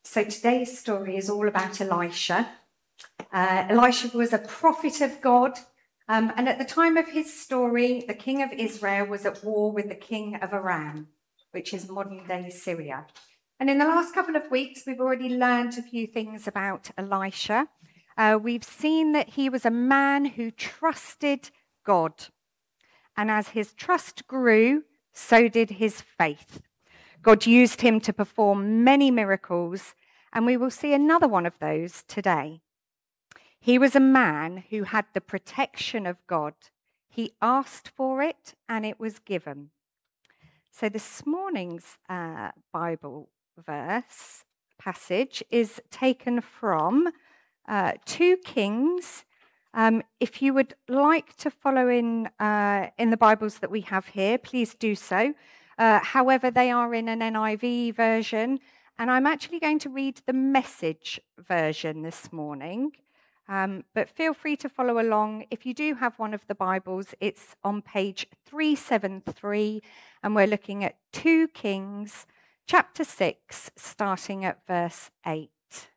So today's story is all about Elisha. Elisha was a prophet of God, and at the time of his story, the king of Israel was at war with the king of Aram, which is modern-day Syria. And in the last couple of weeks, we've already learned a few things about Elisha. We've seen that he was a man who trusted God. And as his trust grew, so did his faith. God used him to perform many miracles, and we will see another one of those today. He was a man who had the protection of God. He asked for it, and it was given. So this morning's Bible verse passage is taken from 2 Kings. If you would like to follow in the Bibles that we have here, please do so. However, they are in an NIV version, and I'm actually going to read the Message version this morning. But feel free to follow along. If you do have one of the Bibles, it's on page 373, and we're looking at 2 Kings, chapter 6, starting at verse 8.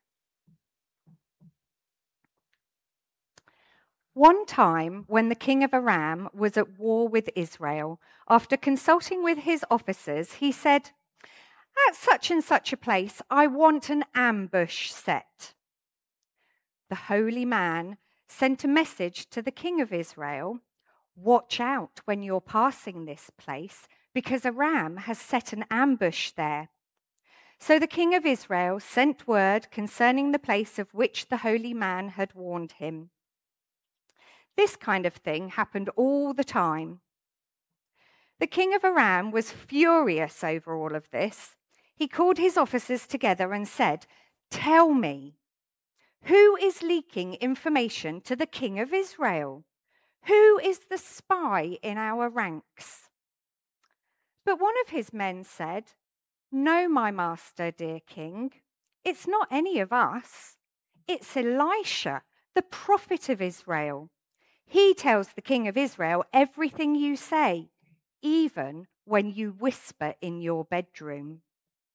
One time, when the king of Aram was at war with Israel, after consulting with his officers, he said, "At such and such a place, I want an ambush set." The holy man sent a message to the king of Israel, "Watch out when you're passing this place, because Aram has set an ambush there." So the king of Israel sent word concerning the place of which the holy man had warned him. This kind of thing happened all the time. The king of Aram was furious over all of this. He called his officers together and said, "Tell me, who is leaking information to the king of Israel? Who is the spy in our ranks?" But one of his men said, "No, my master, dear king, it's not any of us. It's Elisha, the prophet of Israel. He tells the king of Israel everything you say, even when you whisper in your bedroom."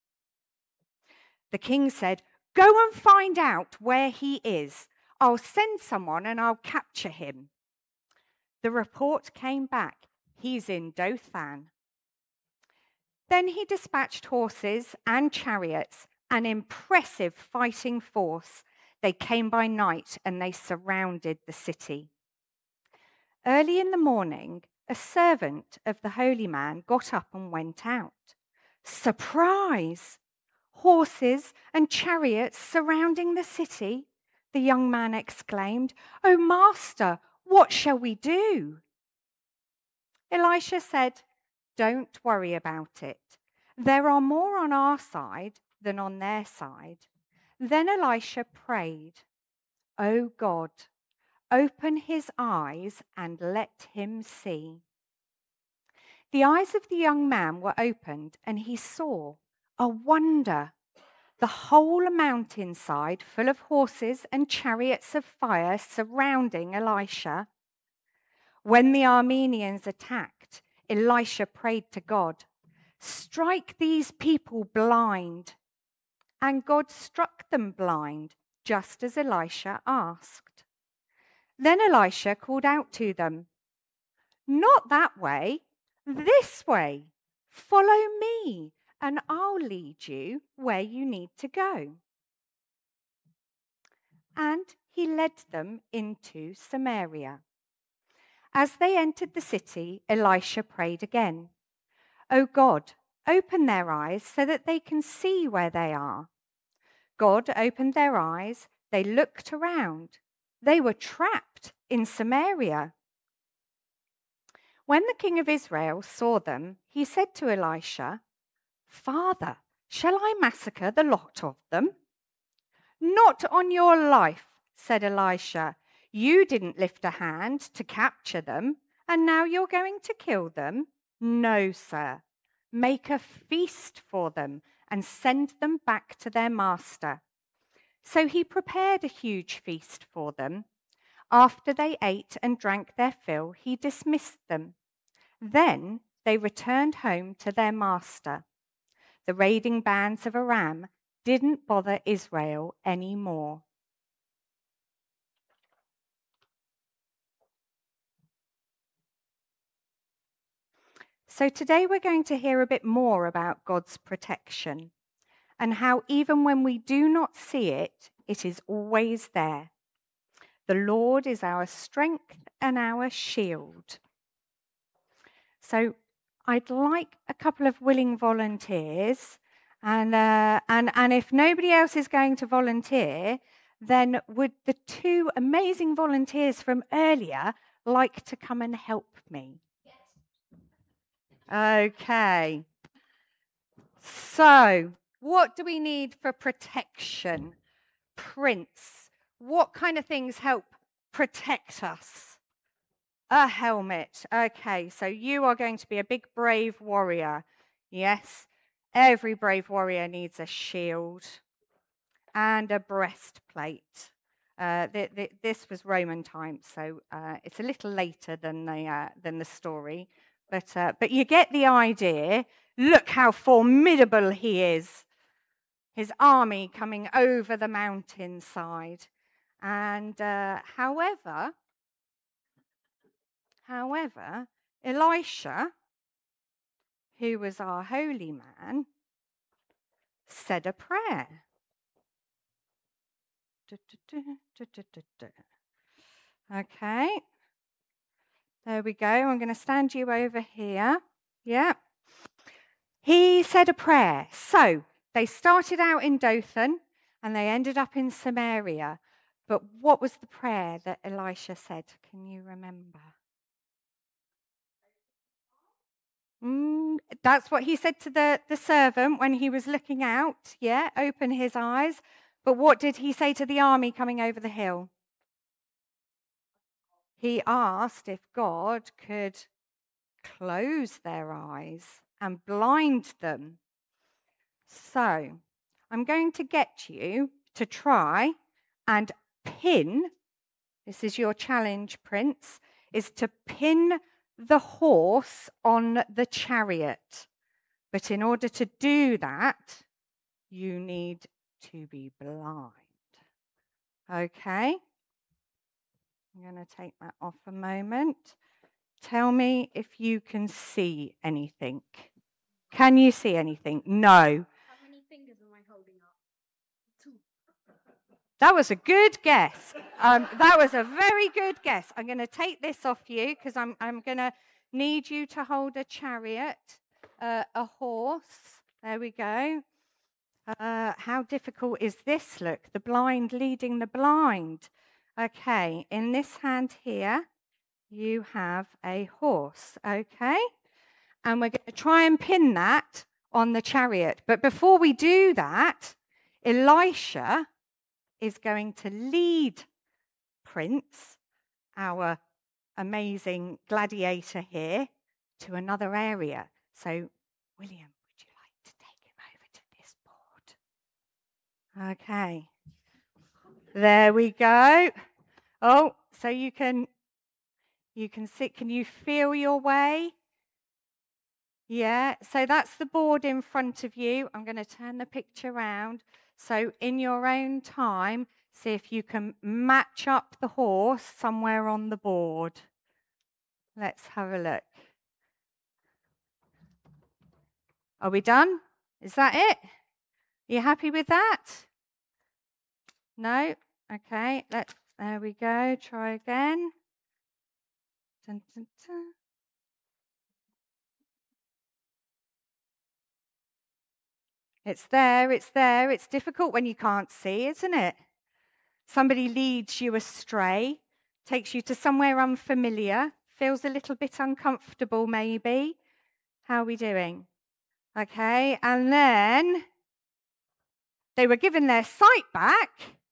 The king said, "Go and find out where he is. I'll send someone and I'll capture him." The report came back, "He's in Dothan." Then he dispatched horses and chariots, an impressive fighting force. They came by night and they surrounded the city. Early in the morning, a servant of the holy man got up and went out. Surprise! Horses and chariots surrounding the city. The young man exclaimed, "Oh, master, what shall we do?" Elisha said, "Don't worry about it. There are more on our side than on their side." Then Elisha prayed, "Oh God, open his eyes and let him see." The eyes of the young man were opened, and he saw a wonder. The whole mountainside full of horses and chariots of fire surrounding Elisha. When the Arameans attacked, Elisha prayed to God, "Strike these people blind." And God struck them blind, just as Elisha asked. Then Elisha called out to them, "Not that way, this way. Follow me, and I'll lead you where you need to go." And he led them into Samaria. As they entered the city, Elisha prayed again, "Oh God, open their eyes so that they can see where they are." God opened their eyes. They looked around. They were trapped in Samaria. When the king of Israel saw them, he said to Elisha, "Father, shall I massacre the lot of them?" "Not on your life," said Elisha. "You didn't lift a hand to capture them, and now you're going to kill them? No, sir. Make a feast for them and send them back to their master." So he prepared a huge feast for them. After they ate and drank their fill, he dismissed them. Then they returned home to their master. The raiding bands of Aram didn't bother Israel anymore. So today we're going to hear a bit more about God's protection and how even when we do not see it, it is always there. The Lord is our strength and our shield. So I'd like a couple of willing volunteers, and if nobody else is going to volunteer, then would the two amazing volunteers from earlier like to come and help me? Okay. So, what do we need for protection? Prince. What kind of things help protect us? A helmet. Okay, so you are going to be a big brave warrior. Yes, every brave warrior needs a shield and a breastplate. This was Roman times, so it's a little later than the story, but you get the idea. Look how formidable he is. His army coming over the mountainside, and however, Elisha, who was our holy man, said a prayer. Okay. There we go. I'm going to stand you over here. Yeah. He said a prayer. So they started out in Dothan and they ended up in Samaria. But what was the prayer that Elisha said? Can you remember? That's what he said to the servant when he was looking out. Yeah, open his eyes. But what did he say to the army coming over the hill? He asked if God could close their eyes and blind them. So I'm going to get you to try and pin, this is your challenge, Prince, is to pin the horse on the chariot. But in order to do that, you need to be blind. Okay? I'm going to take that off a moment. Tell me if you can see anything. Can you see anything? No. How many fingers am I holding up? 2. That was a good guess. That was a very good guess. I'm going to take this off you because I'm going to need you to hold a chariot, a horse. There we go. How difficult is this? Look, the blind leading the blind. Okay, in this hand here, you have a horse, okay? And we're going to try and pin that on the chariot. But before we do that, Elisha is going to lead Prince, our amazing gladiator here, to another area. So, William, would you like to take him over to this board? Okay. There we go. Oh, so you can sit. Can you feel your way? Yeah, so that's the board in front of you. I'm going to turn the picture around. So in your own time, see if you can match up the horse somewhere on the board. Let's have a look. Are we done? Is that it? Are you happy with that? No? Okay, there we go. Try again. Dun, dun, dun. It's there, it's there. It's difficult when you can't see, isn't it? Somebody leads you astray, takes you to somewhere unfamiliar, feels a little bit uncomfortable maybe. How are we doing? Okay, and then they were given their sight back,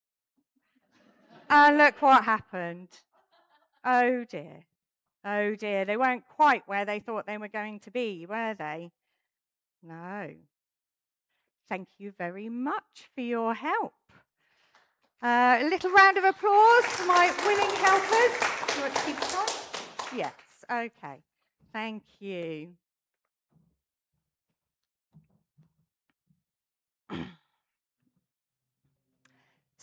and look what happened. Oh dear, they weren't quite where they thought they were going to be, were they? No. Thank you very much for your help. A little round of applause for my willing helpers. Do you want to keep it on? Yes, okay. Thank you.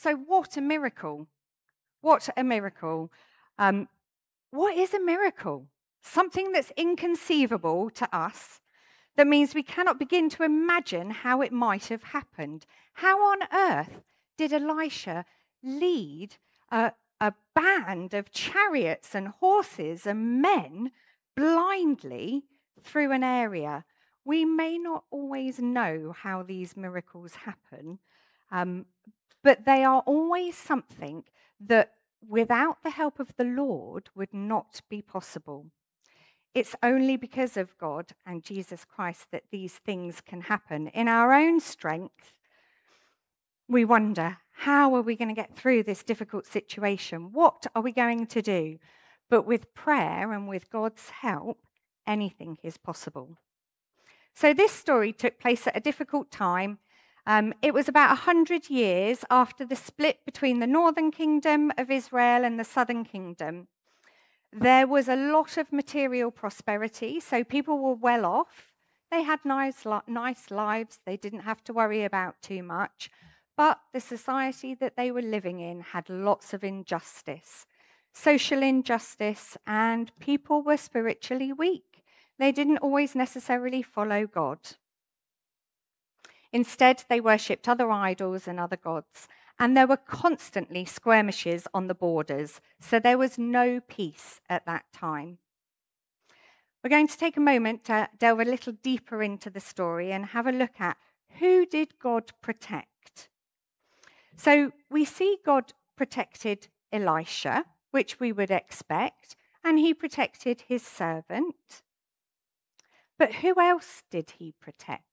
So what a miracle. What a miracle. What is a miracle? Something that's inconceivable to us, that means we cannot begin to imagine how it might have happened. How on earth did Elisha lead a band of chariots and horses and men blindly through an area? We may not always know how these miracles happen, but they are always something that without the help of the Lord would not be possible. It's only because of God and Jesus Christ that these things can happen. In our own strength, we wonder, how are we going to get through this difficult situation? What are we going to do? But with prayer and with God's help, anything is possible. So this story took place at a difficult time. It was about 100 years after the split between the northern kingdom of Israel and the southern kingdom. There was a lot of material prosperity, so people were well off. They had nice lives. They didn't have to worry about too much. But the society that they were living in had lots of injustice, social injustice, and people were spiritually weak. They didn't always necessarily follow God. Instead, they worshipped other idols and other gods, and there were constantly skirmishes on the borders, so there was no peace at that time. We're going to take a moment to delve a little deeper into the story and have a look at who did God protect. So we see God protected Elisha, which we would expect, and he protected his servant. But who else did he protect?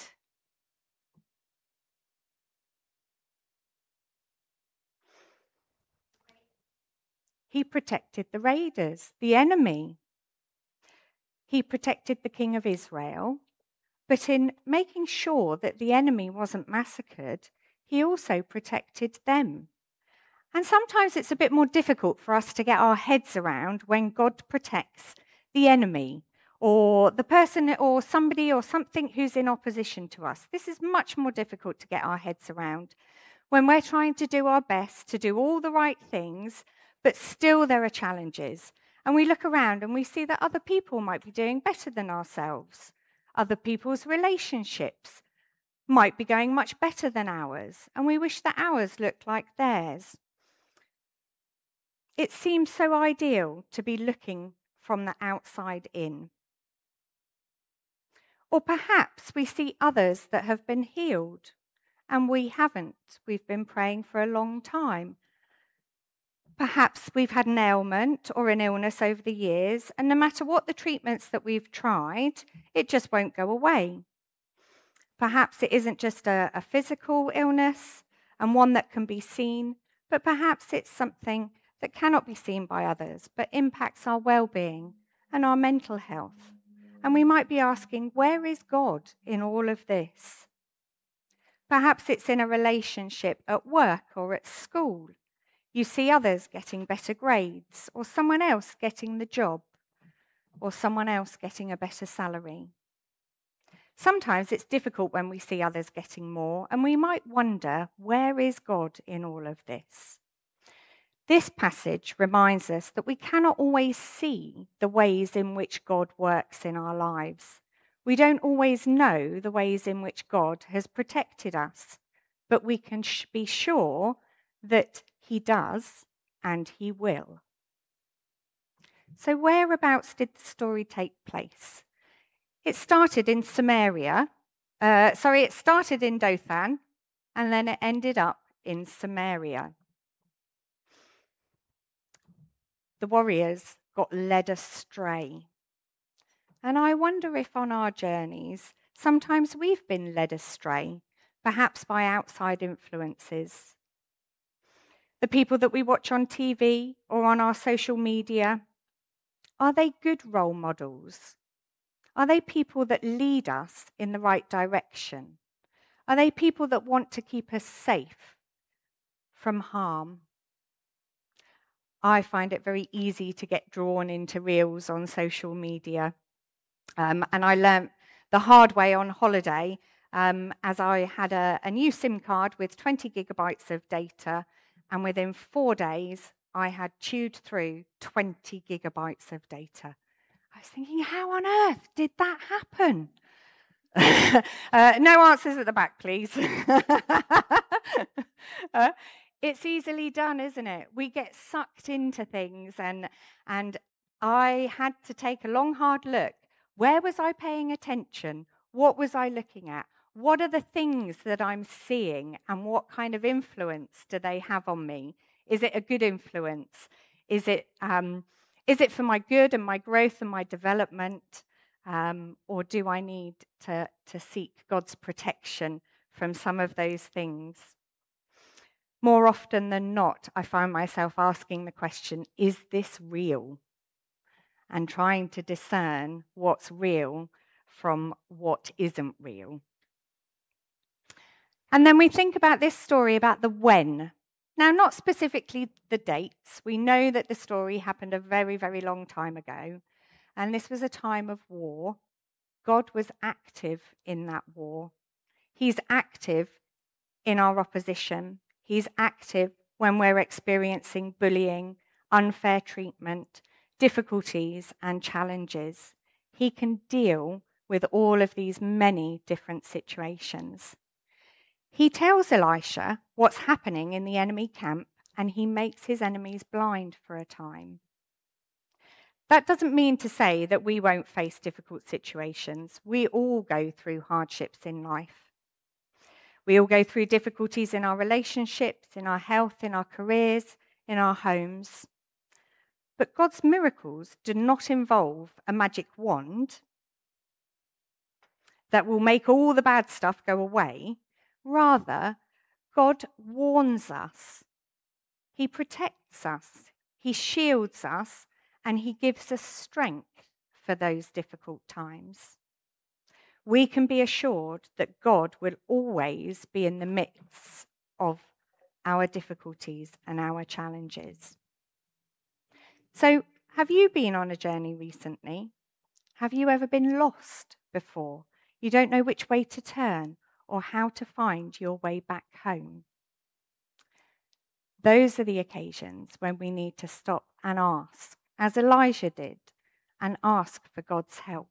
He protected the raiders, the enemy. He protected the king of Israel, but in making sure that the enemy wasn't massacred, he also protected them. And sometimes it's a bit more difficult for us to get our heads around when God protects the enemy or the person or somebody or something who's in opposition to us. This is much more difficult to get our heads around when we're trying to do our best to do all the right things, but still there are challenges. And we look around and we see that other people might be doing better than ourselves. Other people's relationships might be going much better than ours, and we wish that ours looked like theirs. It seems so ideal to be looking from the outside in. Or perhaps we see others that have been healed, and we haven't. We've been praying for a long time. Perhaps we've had an ailment or an illness over the years, and no matter what the treatments that we've tried, it just won't go away. Perhaps it isn't just a physical illness and one that can be seen, but perhaps it's something that cannot be seen by others, but impacts our well-being and our mental health. And we might be asking, where is God in all of this? Perhaps it's in a relationship at work or at school. You see others getting better grades, or someone else getting the job, or someone else getting a better salary. Sometimes it's difficult when we see others getting more, and we might wonder, where is God in all of this? This passage reminds us that we cannot always see the ways in which God works in our lives. We don't always know the ways in which God has protected us, but we can be sure that He does and He will. So whereabouts did the story take place? It started in Samaria. It started in Dothan, and then it ended up in Samaria. The warriors got led astray. And I wonder if on our journeys, sometimes we've been led astray, perhaps by outside influences. The people that we watch on TV or on our social media, are they good role models? Are they people that lead us in the right direction? Are they people that want to keep us safe from harm? I find it very easy to get drawn into reels on social media. And I learnt the hard way on holiday as I had a new SIM card with 20 gigabytes of data, and within 4 days, I had chewed through 20 gigabytes of data. I was thinking, how on earth did that happen? No answers at the back, please. It's easily done, isn't it? We get sucked into things, and I had to take a long, hard look. Where was I paying attention? What was I looking at? What are the things that I'm seeing, and what kind of influence do they have on me? Is it a good influence? Is it for my good and my growth and my development? Or do I need to seek God's protection from some of those things? More often than not, I find myself asking the question, is this real? And trying to discern what's real from what isn't real. And then we think about this story about the when. Now, not specifically the dates. We know that the story happened a very, very long time ago. And this was a time of war. God was active in that war. He's active in our opposition. He's active when we're experiencing bullying, unfair treatment, difficulties, and challenges. He can deal with all of these many different situations. He tells Elisha what's happening in the enemy camp, and he makes his enemies blind for a time. That doesn't mean to say that we won't face difficult situations. We all go through hardships in life. We all go through difficulties in our relationships, in our health, in our careers, in our homes. But God's miracles do not involve a magic wand that will make all the bad stuff go away. Rather, God warns us. He protects us. He shields us. And he gives us strength for those difficult times. We can be assured that God will always be in the midst of our difficulties and our challenges. So, have you been on a journey recently? Have you ever been lost before? You don't know which way to turn or how to find your way back home. Those are the occasions when we need to stop and ask, as Elijah did, and ask for God's help.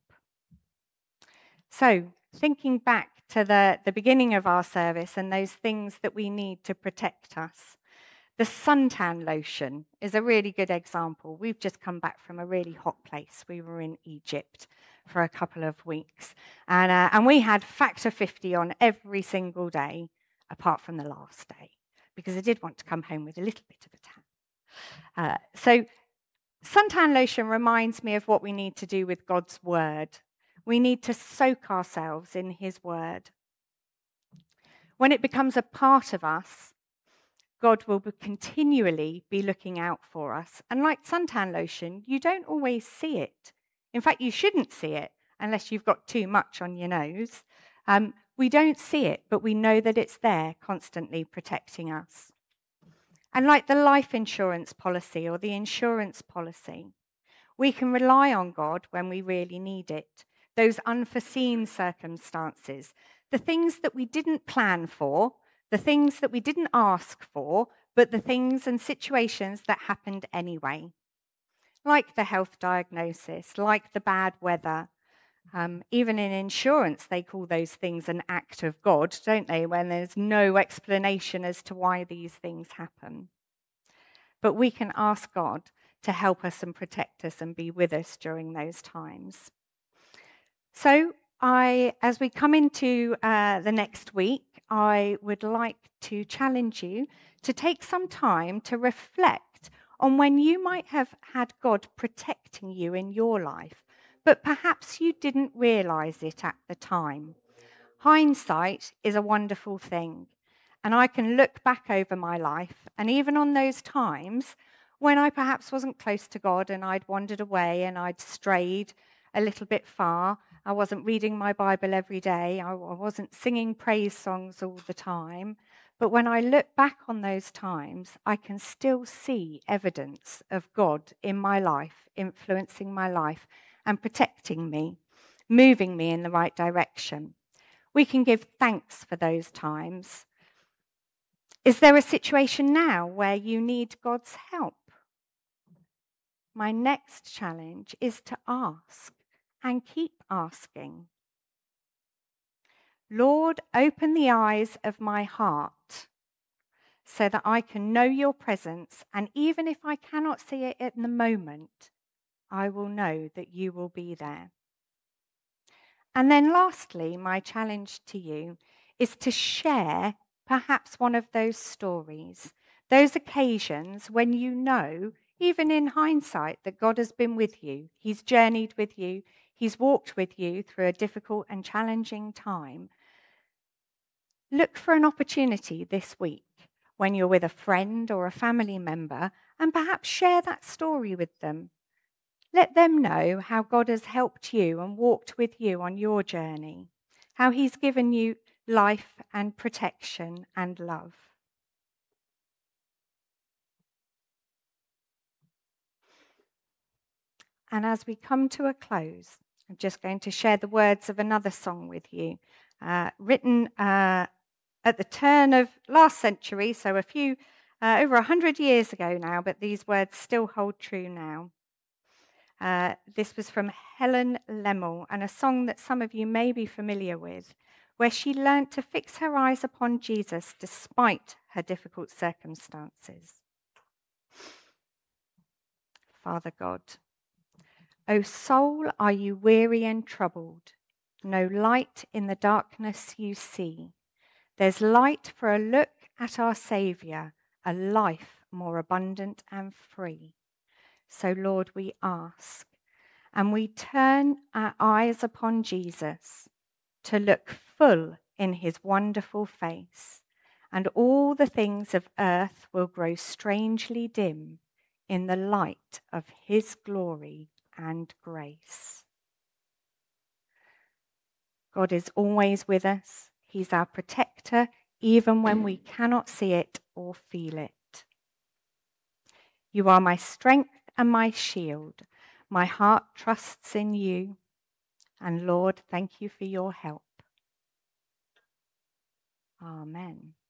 So, thinking back to the beginning of our service and those things that we need to protect us, the suntan lotion is a really good example. We've just come back from a really hot place. We were in Egypt for a couple of weeks, and we had factor 50 on every single day, apart from the last day, because I did want to come home with a little bit of a tan. So suntan lotion reminds me of what we need to do with God's word. We need to soak ourselves in his word. When it becomes a part of us, God will continually be looking out for us. And like suntan lotion, you don't always see it. In fact, you shouldn't see it unless you've got too much on your nose. We don't see it, but we know that it's there, constantly protecting us. And like the life insurance policy or the insurance policy, we can rely on God when we really need it. Those unforeseen circumstances, the things that we didn't plan for, the things that we didn't ask for, but the things and situations that happened anyway. Like the health diagnosis, like the bad weather. Even in insurance, they call those things an act of God, don't they, when there's no explanation as to why these things happen. But we can ask God to help us and protect us and be with us during those times. So as we come into the next week, I would like to challenge you to take some time to reflect on when you might have had God protecting you in your life, but perhaps you didn't realize it at the time. Hindsight is a wonderful thing, and I can look back over my life, and even on those times when I perhaps wasn't close to God and I'd wandered away and I'd strayed a little bit far. I wasn't reading my Bible every day. I wasn't singing praise songs all the time. But when I look back on those times, I can still see evidence of God in my life, influencing my life and protecting me, moving me in the right direction. We can give thanks for those times. Is there a situation now where you need God's help? My next challenge is to ask and keep asking. Lord, open the eyes of my heart so that I can know your presence, and even if I cannot see it at the moment, I will know that you will be there. And then lastly, my challenge to you is to share perhaps one of those stories, those occasions when you know, even in hindsight, that God has been with you. He's journeyed with you. He's walked with you through a difficult and challenging time. Look for an opportunity this week when you're with a friend or a family member and perhaps share that story with them. Let them know how God has helped you and walked with you on your journey, how he's given you life and protection and love. And as we come to a close, I'm just going to share the words of another song with you, written at the turn of last century, so over 100 years ago now, but these words still hold true now. This was from Helen Lemmel, and a song that some of you may be familiar with, where she learnt to fix her eyes upon Jesus despite her difficult circumstances. Father God, O soul, are you weary and troubled? No light in the darkness you see. There's light for a look at our Saviour, a life more abundant and free. So, Lord, we ask, and we turn our eyes upon Jesus to look full in his wonderful face, and all the things of earth will grow strangely dim in the light of his glory and grace. God is always with us. He's our protector, even when we cannot see it or feel it. You are my strength and my shield. My heart trusts in you. And Lord, thank you for your help. Amen.